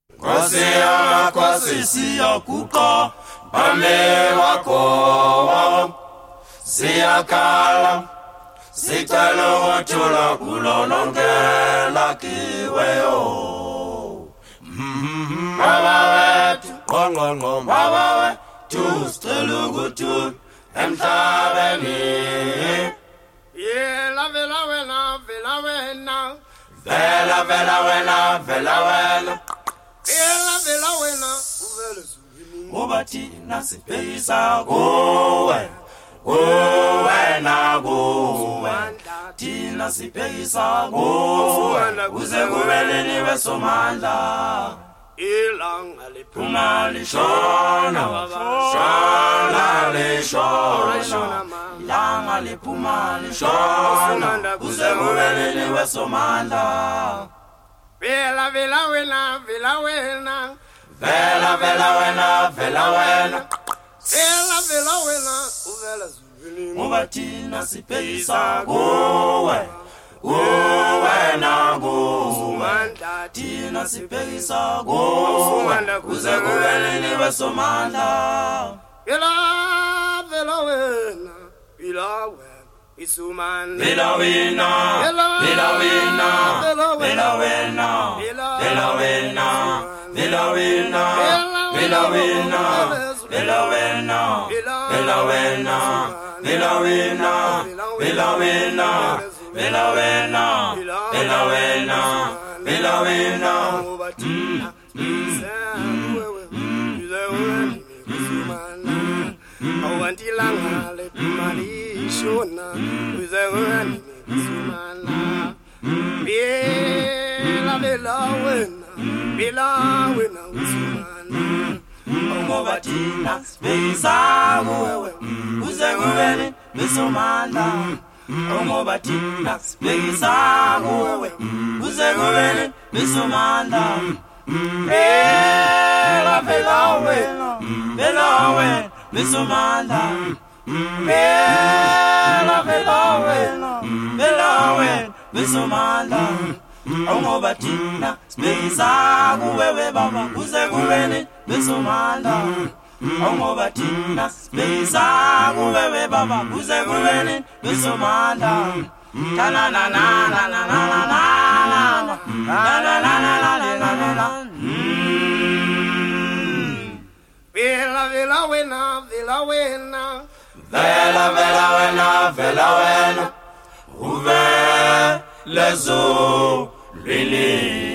Kosea kosisia kuka Bame wako Sia kala Sitalo wachula kulolongela kiweo Baba wetu Ngongongo Baba wetu Stelugutu Emtabeni Vela vela wena vela wena Vela vela wena vela wena Vela vela wena uvele suvini Mubati nasipesa gowe Gowe na gowe Tina sipesa gowe Uze guvele niwe somanda Ilanga Puma lishona Shona lishona Ilanga lipuma lishona Uze guvele niwe somanda Vela vela wena vela wena Vela vela wena vela wena Vela vela wena uvele suvini Mubatina sipesa gowe Gowe na gowe Tina sipesa gowe Uze guvele niwe somanda Vela vela wena vela wena Isumanda Vela wena Vela wena Vela wena Vela wena Vela wena Vela wena Vela wena Vela wena Vela wena Vela wena Vela wena Vela wena Vela wena Awantilanga le mali shona uzengani sumana Vela vela wena usumana Mubatina sipesa gowe Uze guvele nisomanda Mubatina sipesa gowe Uze guvele nisomanda Vela vela wena Vela wena nisomanda Vela vela wena Vela wena nisomanda Mubatina sipesa gowe baba Uze guvele nisomanda Mubatina sipesa gowe baba Uze guvele nisomanda Na na na na na na na na na Vela vela wena vela wena Vela vela wena vela wena Uvele zo lili